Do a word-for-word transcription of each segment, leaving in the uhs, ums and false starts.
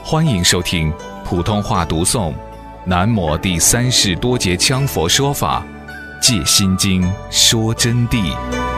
欢迎收听普通话读诵南摩第三世多杰羌佛说法戒心经说真谛。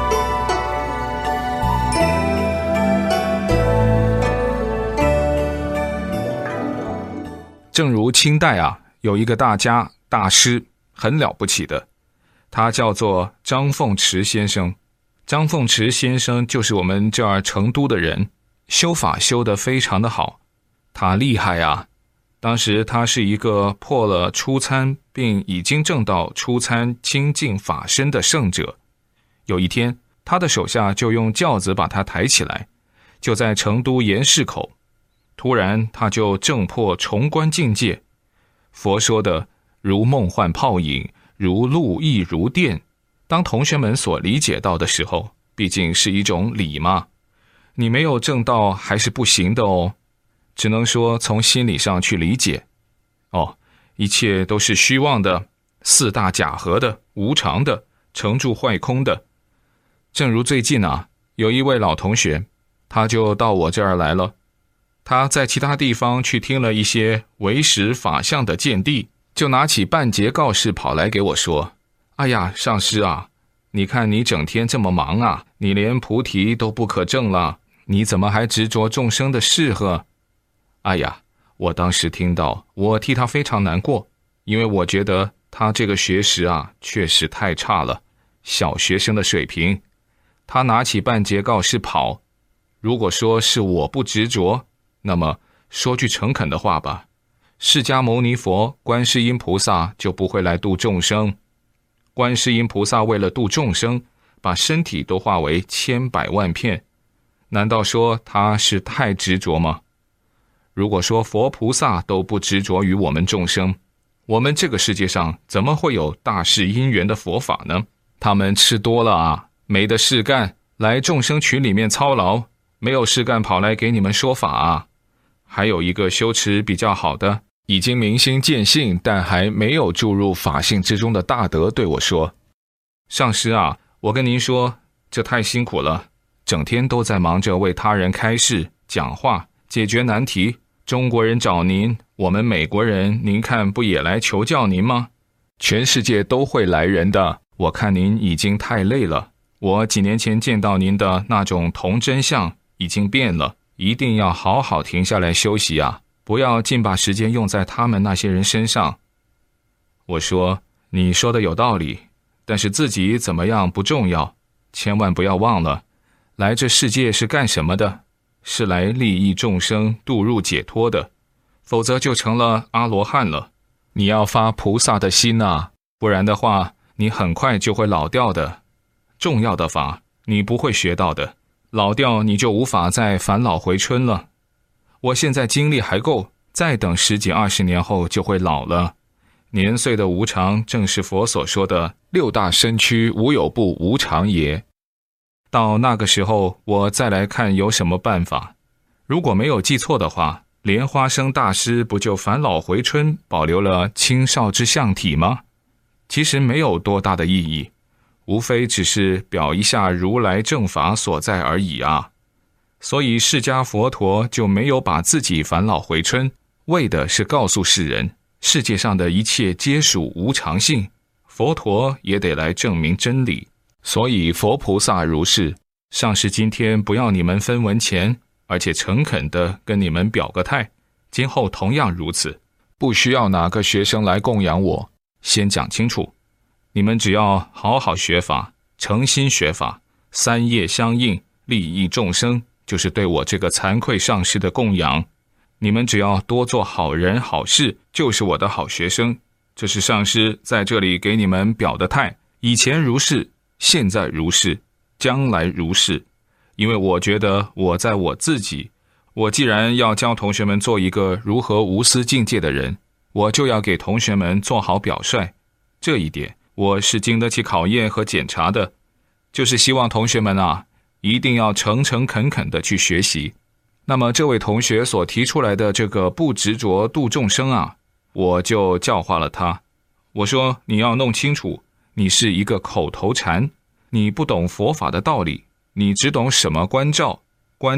正如清代啊，有一个大家大师很了不起的，他叫做张凤池先生。张凤池先生就是我们这儿成都的人，修法修得非常的好。他厉害啊！当时他是一个破了初参并已经证到初参清净法身的圣者。有一天，他的手下就用轿子把他抬起来，就在成都盐市口。突然他就证破重观境界，佛说的如梦幻泡影，如露亦如电。当同学们所理解到的时候，毕竟是一种理嘛，你没有证到还是不行的哦。只能说从心理上去理解。哦，一切都是虚妄的，四大假合的，无常的，成住坏空的。正如最近啊，有一位老同学，他就到我这儿来了。他在其他地方去听了一些唯识法相的见地，就拿起半截告示跑来给我说，哎呀，上师啊，你看你整天这么忙啊，你连菩提都不可证了，你怎么还执着众生的事呵？哎呀，我当时听到，我替他非常难过，因为我觉得他这个学识啊，确实太差了，小学生的水平。他拿起半截告示跑。如果说是我不执着，那么说句诚恳的话吧，释迦牟尼佛、观世音菩萨就不会来度众生。观世音菩萨为了度众生，把身体都化为千百万片，难道说他是太执着吗？如果说佛菩萨都不执着于我们众生，我们这个世界上怎么会有大事因缘的佛法呢？他们吃多了啊，没得事干，来众生群里面操劳，没有事干跑来给你们说法啊。还有一个修持比较好的，已经明心见性，但还没有注入法性之中的大德对我说，上师啊，我跟您说，这太辛苦了，整天都在忙着为他人开示、讲话、解决难题。中国人找您，我们美国人，您看不也来求教您吗？全世界都会来人的，我看您已经太累了。我几年前见到您的那种童真相已经变了，一定要好好停下来休息啊，不要尽把时间用在他们那些人身上。我说，你说的有道理，但是自己怎么样不重要，千万不要忘了，来这世界是干什么的？是来利益众生、度入解脱的，否则就成了阿罗汉了。你要发菩萨的心啊，不然的话，你很快就会老掉的。重要的法，你不会学到的，老掉你就无法再返老回春了。我现在精力还够，再等十几二十年后就会老了。年岁的无常，正是佛所说的六大身躯无有不无常也。到那个时候，我再来看有什么办法。如果没有记错的话，莲花生大师不就返老回春，保留了青少之相体吗？其实没有多大的意义，无非只是表一下如来正法所在而已啊。所以释迦佛陀就没有把自己返老回春，为的是告诉世人，世界上的一切皆属无常性，佛陀也得来证明真理。所以佛菩萨如是，上师今天不要你们分文钱，而且诚恳地跟你们表个态，今后同样如此，不需要哪个学生来供养我。先讲清楚，你们只要好好学法，诚心学法，三业相应，利益众生，就是对我这个惭愧上师的供养。你们只要多做好人好事，就是我的好学生。这是上师在这里给你们表的态，以前如是，现在如是，将来如是。因为我觉得我在我自己，我既然要教同学们做一个如何无私境界的人，我就要给同学们做好表率。这一点我是经得起考验和检查的，就是希望同学们啊，一定要诚诚恳恳地去学习。那么这位同学所提出来的这个不执着度众生啊，我就教化了他。我说，你要弄清楚，你是一个口头禅，你不懂佛法的道理，你只懂什么关照，关照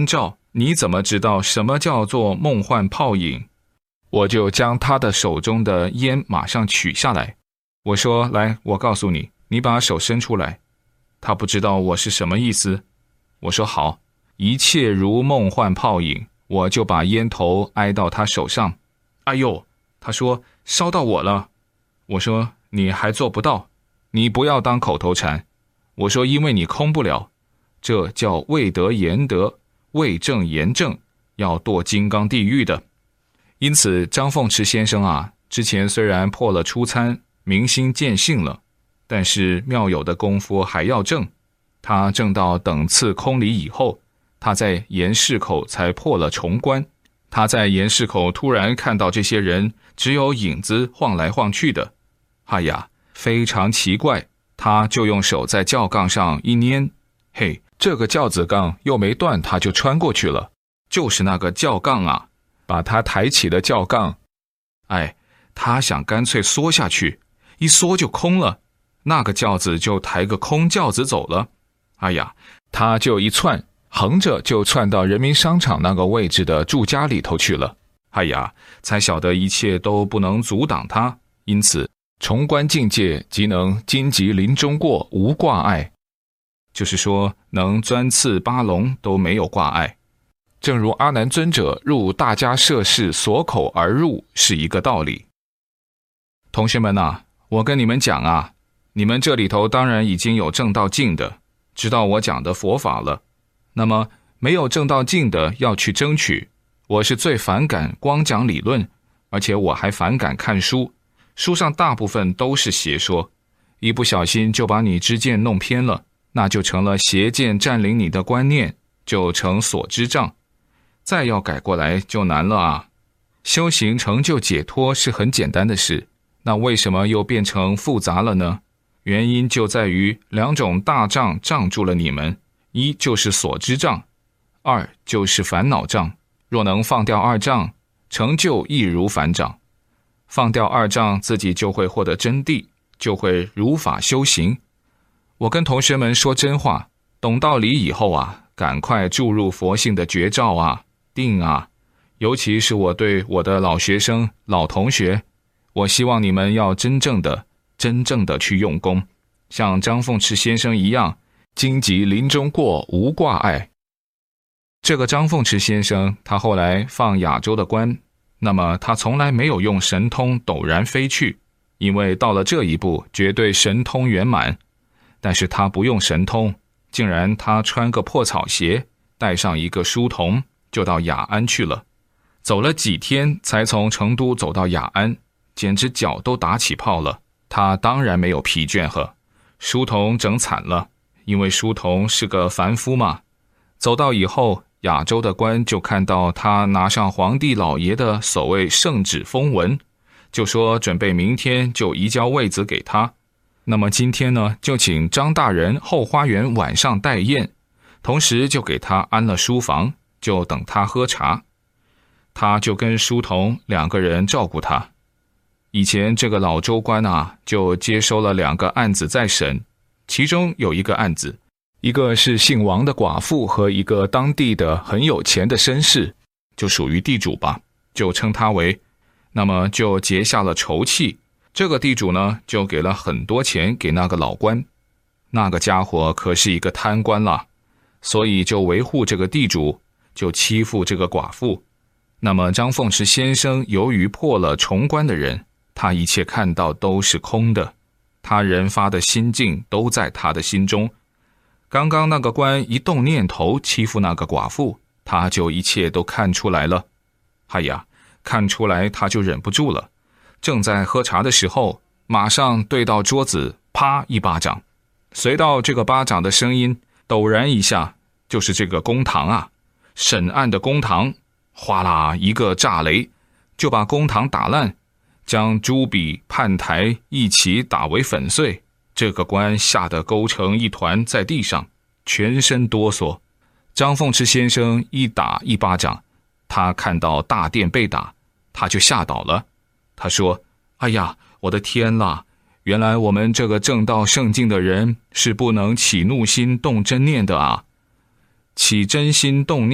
你怎么知道什么叫做梦幻泡影？我就将他的手中的烟马上取下来，我说，来，我告诉你，你把手伸出来。他不知道我是什么意思，我说好，一切如梦幻泡影，我就把烟头挨到他手上。哎呦，他说烧到我了。我说你还做不到，你不要当口头禅。我说因为你空不了，这叫未得言得，未正言正，要堕金刚地狱的。因此张凤池先生啊，之前虽然破了初参，明心见性了，但是妙有的功夫还要正。他正到等次空理以后，他在岩室口才破了重关。他在岩室口突然看到这些人只有影子晃来晃去的，哎呀，非常奇怪，他就用手在轿杠上一拈，嘿，这个轿子杠又没断，他就穿过去了，就是那个轿杠啊，把他抬起的轿杠，哎，他想干脆缩下去，一缩就空了，那个轿子就抬个空轿子走了。哎呀，他就一窜，横着就窜到人民商场那个位置的住家里头去了。哎呀，才晓得一切都不能阻挡他，因此重关境界即能荆棘林中过，无挂碍，就是说能钻刺八龙都没有挂碍。正如阿难尊者入大家舍室锁口而入是一个道理。同学们啊，我跟你们讲啊，你们这里头当然已经有证到境的，知道我讲的佛法了，那么没有证到境的要去争取。我是最反感光讲理论，而且我还反感看书，书上大部分都是邪说，一不小心就把你知见弄偏了，那就成了邪见占领你的观念，就成所知障，再要改过来就难了啊。修行成就解脱是很简单的事，那为什么又变成复杂了呢？原因就在于两种大障障住了你们，一就是所知障，二就是烦恼障。若能放掉二障，成就亦如反掌。放掉二障，自己就会获得真谛，就会如法修行。我跟同学们说真话，懂道理以后啊，赶快注入佛性的绝招啊，定啊。尤其是我对我的老学生、老同学，我希望你们要真正的、真正的去用功，像张凤池先生一样，荆棘林中过，无挂碍。这个张凤池先生，他后来放亚洲的官，那么他从来没有用神通陡然飞去，因为到了这一步，绝对神通圆满。但是他不用神通，竟然他穿个破草鞋，带上一个书童，就到雅安去了。走了几天，才从成都走到雅安，简直脚都打起泡了。他当然没有疲倦呵，书童整惨了，因为书童是个凡夫嘛。走到以后，亚洲的官就看到他拿上皇帝老爷的所谓圣旨封文，就说准备明天就移交位子给他。那么今天呢，就请张大人后花园晚上待宴，同时就给他安了书房，就等他喝茶。他就跟书童两个人照顾他。以前这个老州官啊，就接收了两个案子在审，其中有一个案子，一个是姓王的寡妇和一个当地的很有钱的绅士，就属于地主吧，就称他为，那么就结下了仇气。这个地主呢，就给了很多钱给那个老官，那个家伙可是一个贪官了，所以就维护这个地主，就欺负这个寡妇。那么张凤池先生由于破了重关的人，他一切看到都是空的，他人发的心境都在他的心中。刚刚那个官一动念头欺负那个寡妇，他就一切都看出来了。哎呀，看出来他就忍不住了，正在喝茶的时候，马上对到桌子，啪一巴掌。随到这个巴掌的声音，陡然一下，就是这个公堂啊，审案的公堂，哗啦一个炸雷，就把公堂打烂，将朱笔判台一起打为粉碎。这个官吓得勾成一团在地上，全身哆嗦。张凤池先生一打一巴掌，他看到大殿被打，他就吓倒了。他说，哎呀，我的天啦，原来我们这个正道圣境的人是不能起怒心动真念的啊。起真心动念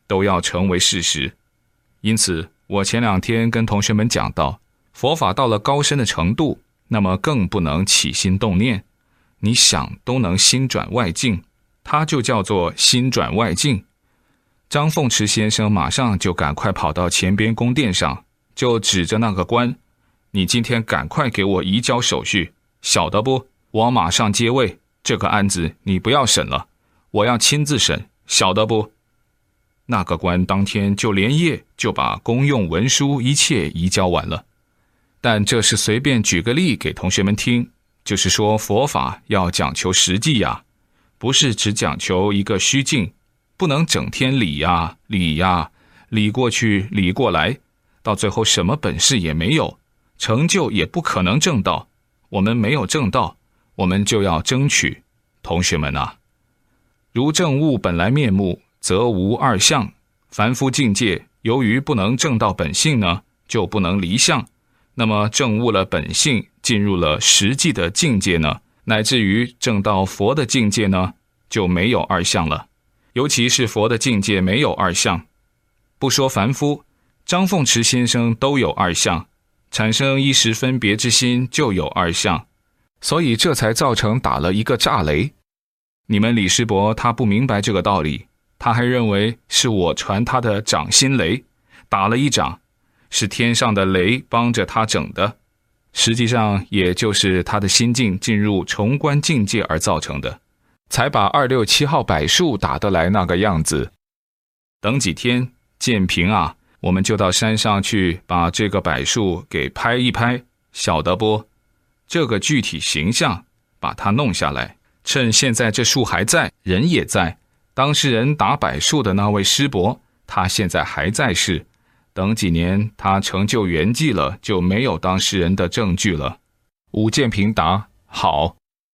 都要成为事实。因此，我前两天跟同学们讲到，佛法到了高深的程度，那么更不能起心动念，你想都能心转外境，它就叫做心转外境。张凤池先生马上就赶快跑到前边宫殿上，就指着那个官，你今天赶快给我移交手续，晓得不？我马上接位，这个案子你不要审了，我要亲自审，晓得不？那个官当天就连夜就把公用文书一切移交完了。但这是随便举个例给同学们听，就是说佛法要讲求实际呀，不是只讲求一个虚境，不能整天理呀理呀，理过去理过来，到最后什么本事也没有，成就也不可能证道。我们没有证道，我们就要争取。同学们啊，如证悟本来面目，则无二相。凡夫境界由于不能证到本性呢，就不能离相。那么证悟了本性，进入了实际的境界呢，乃至于证到佛的境界呢，就没有二相了。尤其是佛的境界没有二相，不说凡夫，张凤池先生都有二相，产生一时分别之心就有二相，所以这才造成打了一个炸雷。你们李师伯他不明白这个道理，他还认为是我传他的掌心雷，打了一掌，是天上的雷帮着他整的，实际上也就是他的心境进入重观境界而造成的，才把二六七号柏树打得来那个样子。等几天建平啊，我们就到山上去把这个柏树给拍一拍，晓得不？这个具体形象把它弄下来，趁现在这树还在，人也在，当事人打柏树的那位师伯，他现在还在世，等几年他成就圆寂了，就没有当事人的证据了。武建平答：好。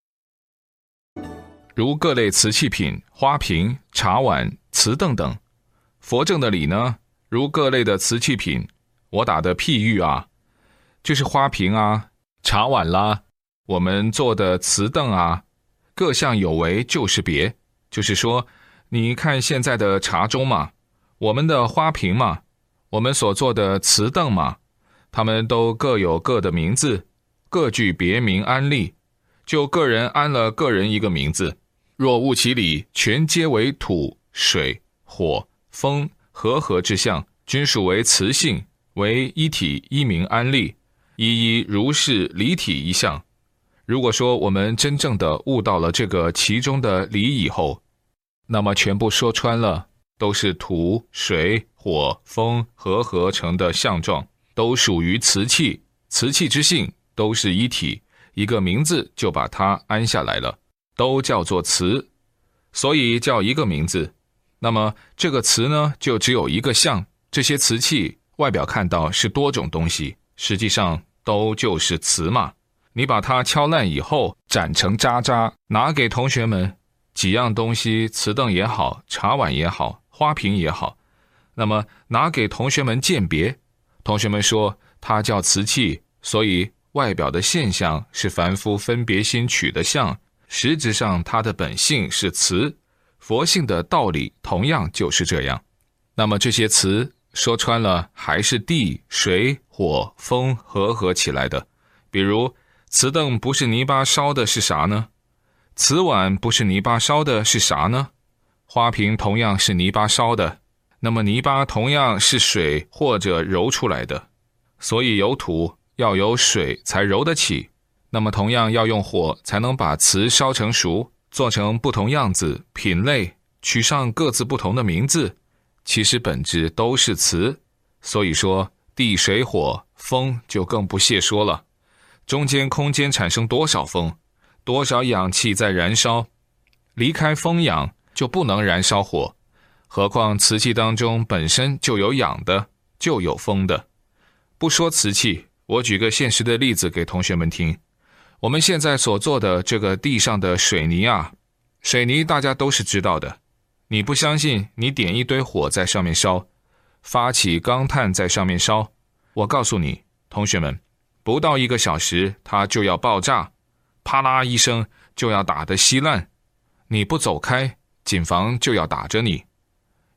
如各类瓷器品、花瓶、茶碗、瓷凳等，佛证的理呢，如各类的瓷器品，我打的譬喻啊，就是花瓶啊、茶碗啦，我们做的瓷凳啊，各项有为就是别，就是说，你看现在的茶盅嘛，我们的花瓶嘛，我们所做的瓷凳嘛，他们都各有各的名字，各具别名安立，就个人安了个人一个名字。若悟其理，全皆为土、水、火、风、和合之象，均属为磁性，为一体一名安立，一一如是离体一项。如果说我们真正的悟到了这个其中的理以后，那么全部说穿了，都是土、水、火、风和合成的相状，都属于瓷器，瓷器之性都是一体，一个名字就把它安下来了，都叫做瓷，所以叫一个名字。那么这个瓷呢，就只有一个相，这些瓷器外表看到是多种东西，实际上都就是瓷嘛。你把它敲烂以后，斩成渣渣，拿给同学们，几样东西，瓷凳也好，茶碗也好，花瓶也好，那么拿给同学们鉴别，同学们说它叫瓷器，所以外表的现象是凡夫分别心取的相，实质上它的本性是瓷，佛性的道理同样就是这样。那么这些瓷说穿了还是地、水、火、风和合起来的。比如瓷凳不是泥巴烧的是啥呢？瓷碗不是泥巴烧的是啥呢？花瓶同样是泥巴烧的，那么泥巴同样是水或者揉出来的，所以有土要有水才揉得起，那么同样要用火才能把瓷烧成熟，做成不同样子、品类，取上各自不同的名字，其实本质都是瓷。所以说地水火风就更不屑说了，中间空间产生多少风，多少氧气在燃烧，离开风氧就不能燃烧火，何况瓷器当中本身就有氧的，就有风的。不说瓷器，我举个现实的例子给同学们听。我们现在所做的这个地上的水泥啊，水泥大家都是知道的，你不相信，你点一堆火在上面烧，发起钢炭在上面烧，我告诉你，同学们，不到一个小时它就要爆炸，啪啦一声就要打得稀烂，你不走开，警方就要打着你。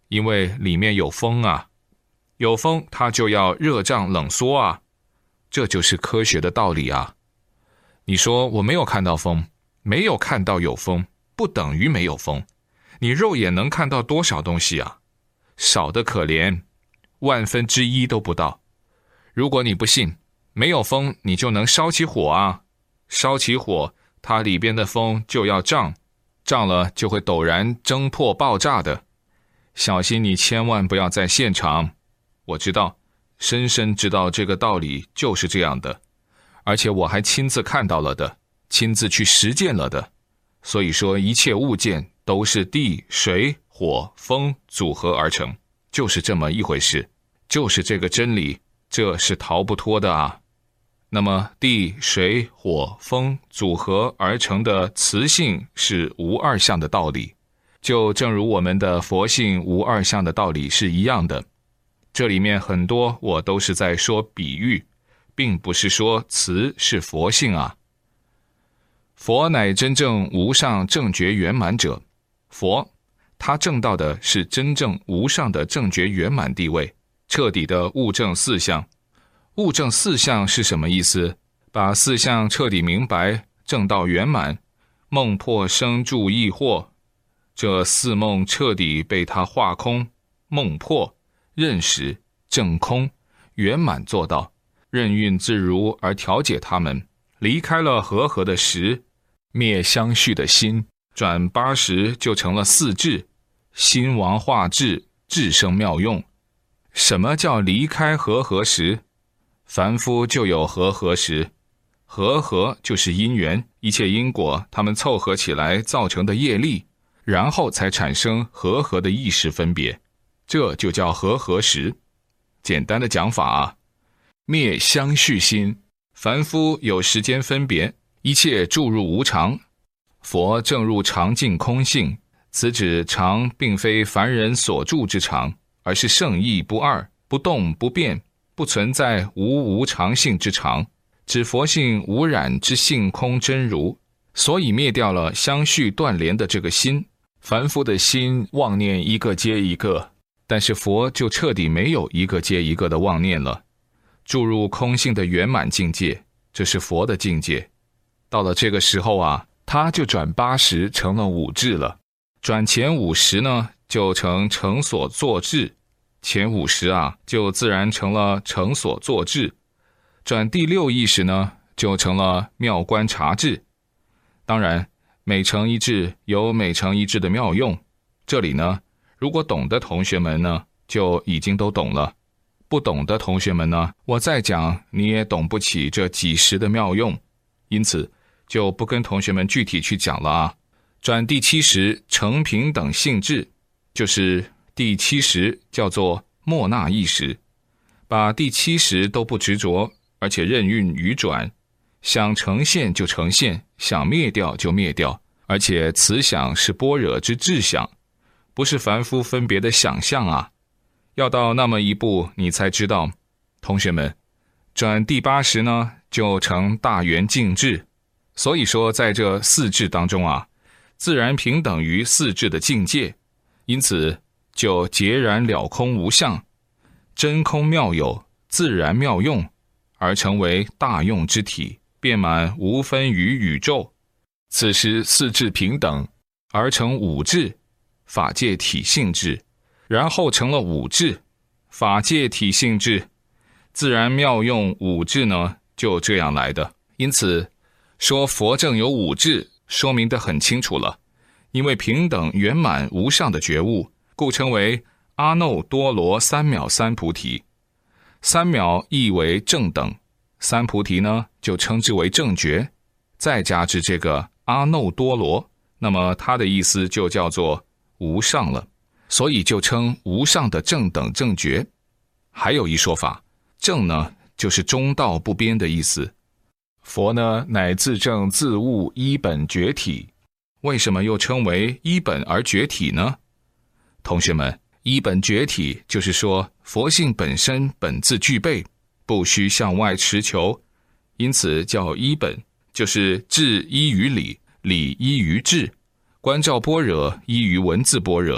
因为里面有风啊，有风它就要热胀冷缩啊，这就是科学的道理啊。你说我没有看到风，没有看到有风，不等于没有风。你肉眼能看到多少东西啊？少得可怜，万分之一都不到。如果你不信，没有风你就能烧起火啊，烧起火它里边的风就要胀，胀了就会陡然蒸破爆炸的。小心你千万不要在现场。我知道，深深知道这个道理就是这样的，而且我还亲自看到了的，亲自去实践了的。所以说一切物件都是地、水、火、风组合而成，就是这么一回事，就是这个真理，这是逃不脱的啊。那么地、水、火、风组合而成的磁性是无二相的道理，就正如我们的佛性无二相的道理是一样的。这里面很多我都是在说比喻，并不是说磁是佛性啊。佛乃真正无上正觉圆满者，佛他证到的是真正无上的正觉圆满地位，彻底的悟证四相。悟证四相是什么意思？把四相彻底明白，证到圆满，梦破生住异惑，这四梦彻底被他化空，梦破，认识，证空，圆满做到，任运自如而调解他们，离开了和合的识，灭相续的心，转八十就成了四智，心王化智，智生妙用。什么叫离开和合识？凡夫就有和合识，和合就是因缘，一切因果它们凑合起来造成的业力，然后才产生和合的意识分别，这就叫和合识。简单的讲法啊，灭相续心，凡夫有时间分别，一切注入无常，佛正入常净空性，此指常并非凡人所住之常，而是圣义不二，不动不变，不存在无无常性之常，指佛性无染之性空真如，所以灭掉了相续断联的这个心。凡夫的心妄念一个接一个，但是佛就彻底没有一个接一个的妄念了，注入空性的圆满境界，这是佛的境界。到了这个时候啊，他就转八十成了五智了，转前五十呢就成成所作智，前五十啊就自然成了成所作智，转第六意识呢就成了妙观察智。当然每成一智有每成一智的妙用，这里呢如果懂的同学们呢就已经都懂了，不懂的同学们呢我再讲你也懂不起这几十的妙用，因此就不跟同学们具体去讲了啊。转第七十成平等性智，就是第七十叫做莫那意识，把第七十都不执着，而且任运于转，想呈现就呈现，想灭掉就灭掉，而且此想是般若之智想，不是凡夫分别的想象啊。要到那么一步你才知道，同学们，转第八十呢就成大圆净智。所以说在这四智当中啊，自然平等于四智的境界，因此就截然了空无相，真空妙有，自然妙用，而成为大用之体，遍满无分于宇宙。此时四智平等，而成五智，法界体性智，然后成了五智，法界体性智，自然妙用五智呢就这样来的。因此说佛正有五智，说明得很清楚了，因为平等圆满无上的觉悟，故称为阿耨多罗三藐三菩提。三藐意为正等，三菩提呢就称之为正觉，再加之这个阿耨多罗，那么它的意思就叫做无上了，所以就称无上的正等正觉。还有一说法，正呢就是中道不边的意思，佛呢乃自证自悟一本觉体。为什么又称为一本而觉体呢？同学们，一本觉体就是说佛性本身本自具备，不需向外持求，因此叫一本，就是智依于理，理依于智，观照般若依于文字般若，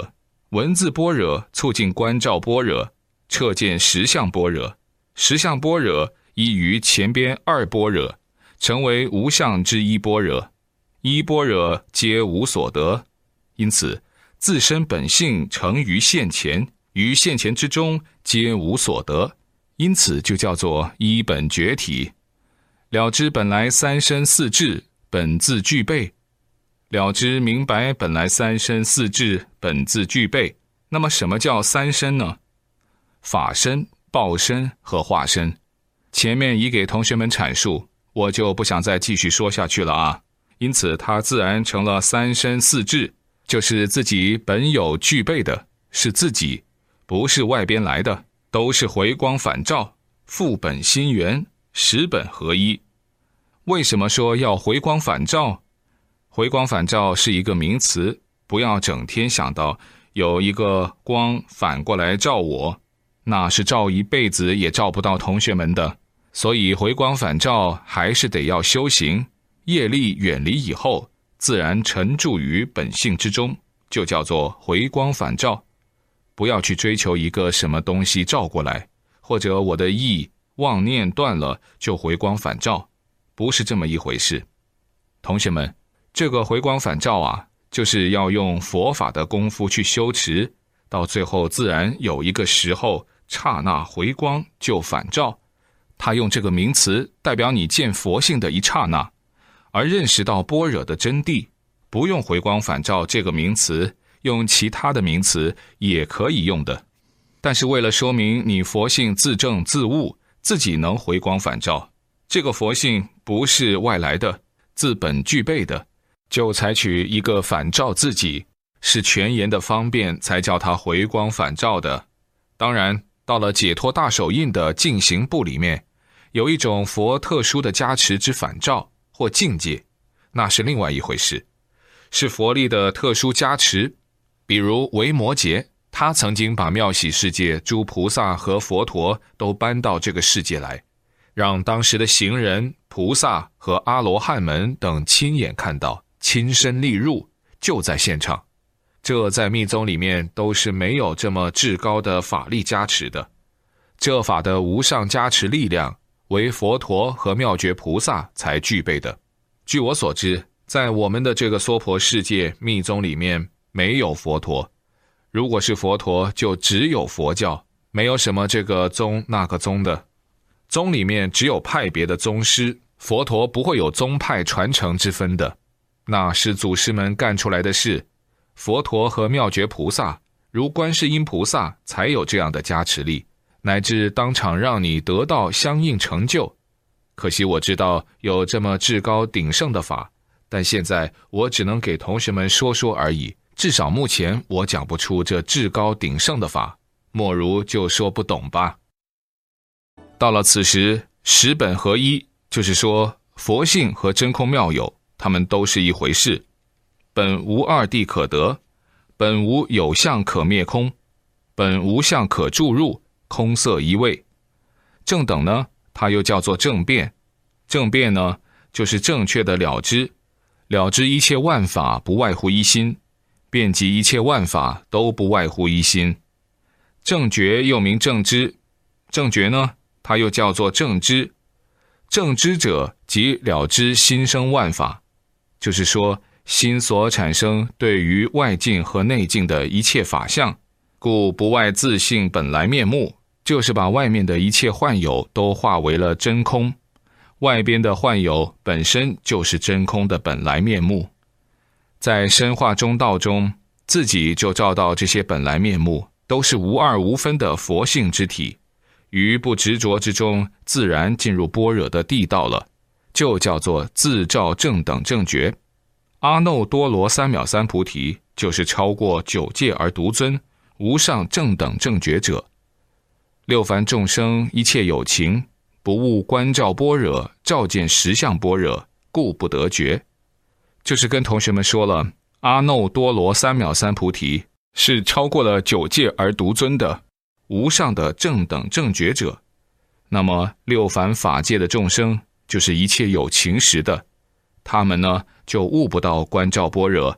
文字般若促进观照般若，彻见实相般若，实相般若依于前边二般若，成为无相之一般若，一般若皆无所得。因此自身本性成于现前，于现前之中皆无所得，因此就叫做一本觉体。了知本来三身四智本自具备，了知明白本来三身四智本自具备。那么什么叫三身呢？法身、报身和化身。前面已给同学们阐述，我就不想再继续说下去了啊。因此它自然成了三身四智，就是自己本有具备的，是自己，不是外边来的，都是回光返照，复本心源，十本合一。为什么说要回光返照？回光返照是一个名词，不要整天想到有一个光反过来照我，那是照一辈子也照不到同学们的。所以回光返照还是得要修行，业力远离以后，自然沉住于本性之中，就叫做回光返照。不要去追求一个什么东西照过来，或者我的意妄念断了就回光返照，不是这么一回事。同学们，这个回光返照啊，就是要用佛法的功夫去修持，到最后自然有一个时候刹那回光就返照。他用这个名词代表你见佛性的一刹那，而认识到般若的真谛。不用回光返照这个名词，用其他的名词也可以用的。但是为了说明你佛性自证自悟，自己能回光返照，这个佛性不是外来的，自本具备的，就采取一个返照自己，是全言的方便才叫它回光返照的。当然到了解脱大手印的进行部里面，有一种佛特殊的加持之返照或境界，那是另外一回事，是佛力的特殊加持。比如维摩诘，他曾经把妙喜世界诸菩萨和佛陀都搬到这个世界来，让当时的行人、菩萨和阿罗汉们等亲眼看到，亲身历入，就在现场。这在密宗里面都是没有这么至高的法力加持的，这法的无上加持力量为佛陀和妙觉菩萨才具备的。据我所知，在我们的这个娑婆世界密宗里面没有佛陀，如果是佛陀就只有佛教，没有什么这个宗那个宗的。宗里面只有派别的宗师，佛陀不会有宗派传承之分的，那是祖师们干出来的事。佛陀和妙觉菩萨如观世音菩萨才有这样的加持力，乃至当场让你得到相应成就。可惜我知道有这么至高鼎盛的法，但现在我只能给同学们说说而已，至少目前我讲不出这至高鼎盛的法，莫如就说不懂吧。到了此时，十本合一，就是说佛性和真空妙有，它们都是一回事。本无二谛可得，本无有相可灭空，本无相可注入，空色一味。正等呢，它又叫做正辩。正辩呢，就是正确的了知，了知一切万法不外乎一心，遍及一切万法都不外乎一心。正觉又名正知，正觉呢，它又叫做正知。正知者即了知心生万法，就是说心所产生对于外境和内境的一切法相，故不外自性本来面目，就是把外面的一切幻有都化为了真空，外边的幻有本身就是真空的本来面目。在深化中道中，自己就照到这些本来面目都是无二无分的佛性之体，于不执着之中自然进入般若的地道了，就叫做自照正等正觉。阿耨多罗三藐三菩提就是超过九界而独尊，无上正等正觉者。六凡众生一切有情，不悟观照般若，照见实相般若，故不得觉。就是跟同学们说了，阿耨多罗三藐三菩提是超过了九界而独尊的无上的正等正觉者。那么六凡法界的众生就是一切有情时的，他们呢就悟不到观照般若，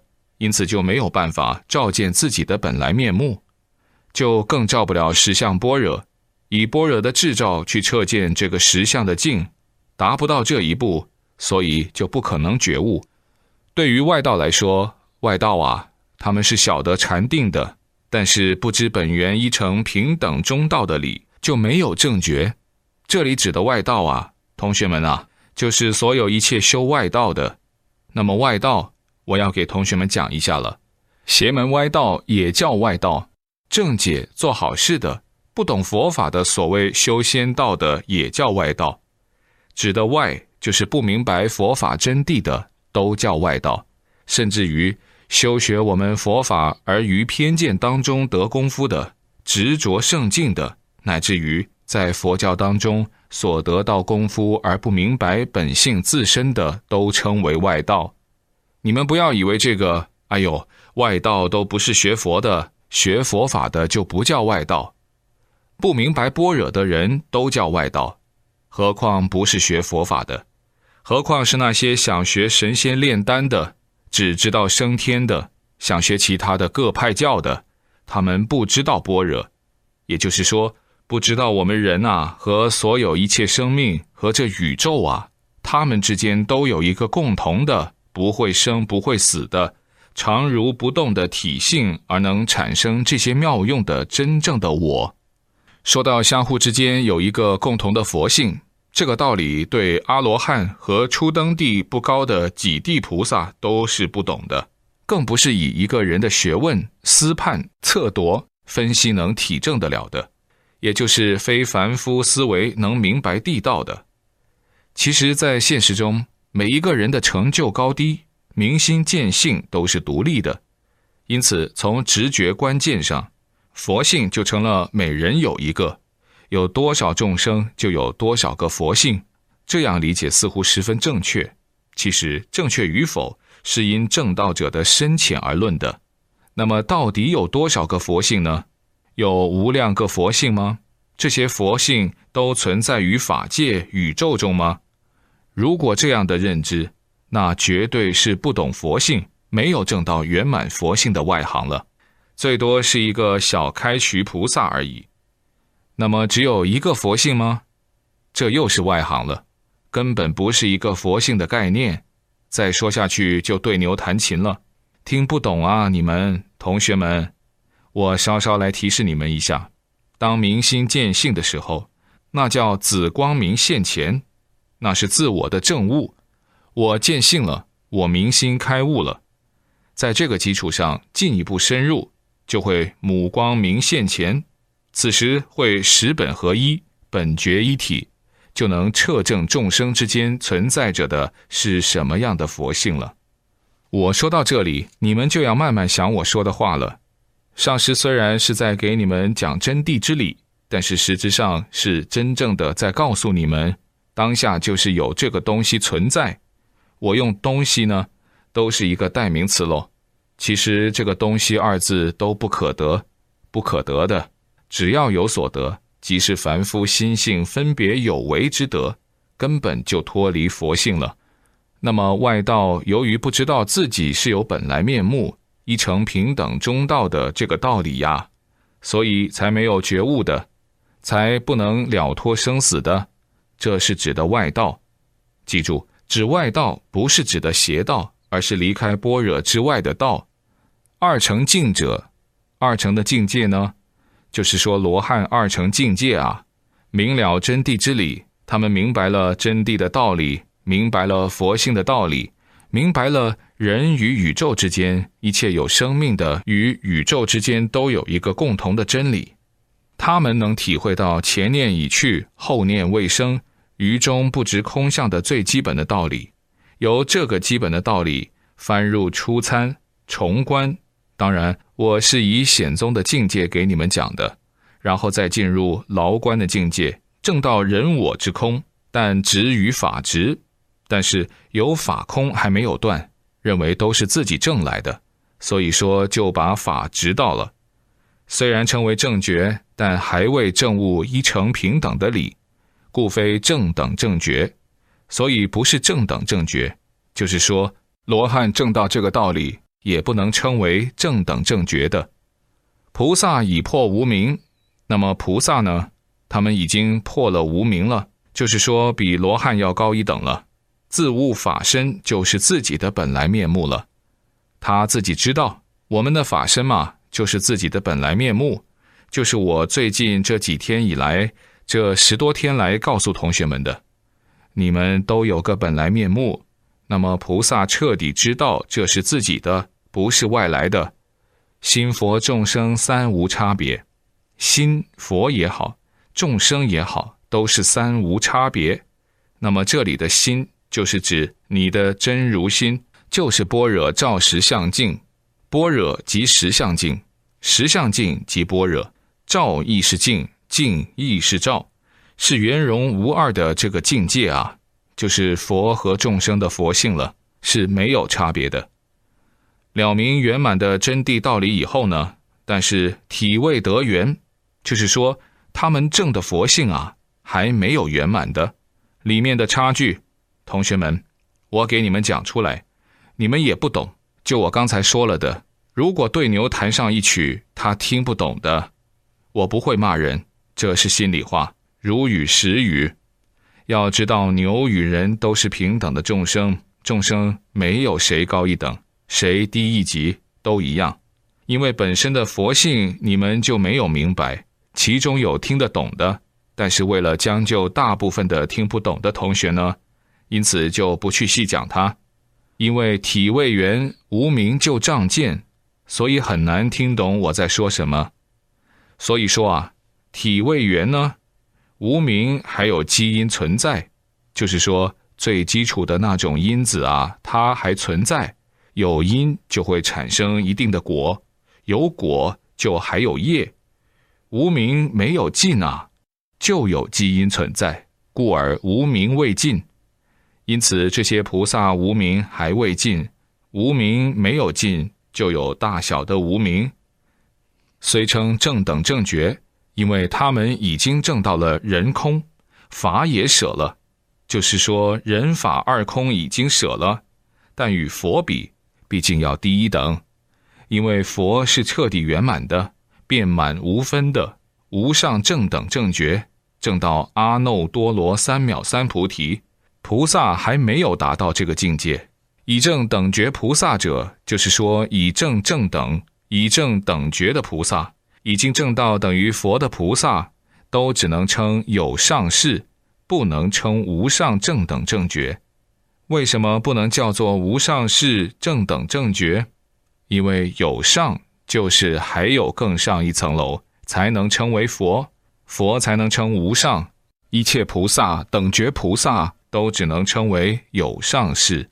因此就没有办法照见自己的本来面目，就更照不了实相般若，以般若的智照去彻见这个实相的境，达不到这一步，所以就不可能觉悟。对于外道来说，外道啊，他们是晓得禅定的，但是不知本源一乘平等中道的理，就没有正觉。这里指的外道啊，同学们啊，就是所有一切修外道的。那么外道，我要给同学们讲一下了。邪门歪道也叫外道，正解做好事的，不懂佛法的所谓修仙道的也叫外道。指的外，就是不明白佛法真谛的，都叫外道。甚至于修学我们佛法而于偏见当中得功夫的，执着圣境的，乃至于在佛教当中所得到功夫而不明白本性自身的，都称为外道。你们不要以为这个，哎呦，外道都不是学佛的，学佛法的就不叫外道。不明白般若的人都叫外道，何况不是学佛法的，何况是那些想学神仙炼丹的，只知道升天的，想学其他的各派教的，他们不知道般若，也就是说，不知道我们人啊和所有一切生命和这宇宙啊，他们之间都有一个共同的不会生不会死的常如不动的体性，而能产生这些妙用的真正的我。说到相互之间有一个共同的佛性，这个道理对阿罗汉和初登地不高的几地菩萨都是不懂的，更不是以一个人的学问、思判、测度、分析能体证得了的，也就是非凡夫思维能明白地道的。其实在现实中，每一个人的成就高低、明心见性都是独立的，因此从直觉关键上，佛性就成了每人有一个，有多少众生就有多少个佛性。这样理解似乎十分正确，其实正确与否是因正道者的深浅而论的。那么到底有多少个佛性呢？有无量个佛性吗？这些佛性都存在于法界宇宙中吗？如果这样的认知，那绝对是不懂佛性，没有证到圆满佛性的外行了，最多是一个小开渠菩萨而已。那么只有一个佛性吗？这又是外行了，根本不是一个佛性的概念。再说下去就对牛弹琴了，听不懂啊你们同学们。我稍稍来提示你们一下，当明心见性的时候，那叫紫光明现前，那是自我的证悟。我见性了，我明心开悟了，在这个基础上进一步深入，就会母光明现前，此时会十本合一，本觉一体，就能彻证众生之间存在着的是什么样的佛性了。我说到这里，你们就要慢慢想我说的话了。上师虽然是在给你们讲真谛之理，但是实质上是真正的在告诉你们，当下就是有这个东西存在。我用东西呢，都是一个代名词咯。其实这个东西二字都不可得，不可得的，只要有所得，即是凡夫心性分别有为之德，根本就脱离佛性了。那么外道由于不知道自己是有本来面目，一乘平等中道的这个道理呀，所以才没有觉悟的，才不能了脱生死的，这是指的外道。记住，指外道不是指的邪道，而是离开般若之外的道。二乘境者，二乘的境界呢，就是说罗汉二乘境界啊，明了真谛之理，他们明白了真谛的道理，明白了佛性的道理，明白了人与宇宙之间，一切有生命的与宇宙之间都有一个共同的真理。他们能体会到前念已去，后念未生，于中不执空相的最基本的道理。由这个基本的道理翻入初参、重观，当然我是以显宗的境界给你们讲的，然后再进入牢观的境界，证到人我之空，但执于法执，但是有法空还没有断，认为都是自己证来的，所以说就把法执到了。虽然称为正觉，但还未证悟一乘平等的理，故非正等正觉，所以不是正等正觉。就是说罗汉证到这个道理， 也不能称为正等正觉的。菩萨已破无明，那么菩萨呢？他们已经破了无明了，就是说比罗汉要高一等了。自悟法身就是自己的本来面目了。他自己知道，我们的法身嘛，就是自己的本来面目，就是我最近这几天以来，这十多天来告诉同学们的。你们都有个本来面目，那么菩萨彻底知道这是自己的，不是外来的。心佛众生三无差别，心佛也好，众生也好，都是三无差别。那么这里的心就是指你的真如心，就是般若照实相境。般若即实相境，实相境即般若，照亦是境，境亦是照，是圆融无二的这个境界啊，就是佛和众生的佛性了，是没有差别的。了明圆满的真谛道理以后呢，但是体未得圆，就是说他们证的佛性啊，还没有圆满的，里面的差距，同学们，我给你们讲出来，你们也不懂。就我刚才说了的，如果对牛弹上一曲，他听不懂的，我不会骂人，这是心里话，如语实语。要知道牛与人都是平等的众生，众生没有谁高一等，谁低一级，都一样。因为本身的佛性你们就没有明白，其中有听得懂的，但是为了将就大部分的听不懂的同学呢，因此就不去细讲它。因为体未圆，无明就障见，所以很难听懂我在说什么。所以说啊，体未圆呢，无明还有基因存在，就是说最基础的那种因子啊，它还存在，有因就会产生一定的果，有果就还有业。无明没有尽啊，就有基因存在，故而无明未尽。因此这些菩萨无明还未尽，无明没有尽，就有大小的无明。虽称正等正觉，因为他们已经证到了人空，法也舍了，就是说人法二空已经舍了，但与佛比，毕竟要低一等。因为佛是彻底圆满的，遍满无分的，无上正等正觉，证到阿耨多罗三藐三菩提。菩萨还没有达到这个境界。以正等觉菩萨者，就是说以正正等，以正等觉的菩萨，已经证到等于佛的菩萨，都只能称有上士，不能称无上正等正觉。为什么不能叫做无上士正等正觉？因为有上就是还有更上一层楼，才能称为佛，佛才能称无上。一切菩萨等觉菩萨都只能称为有上士。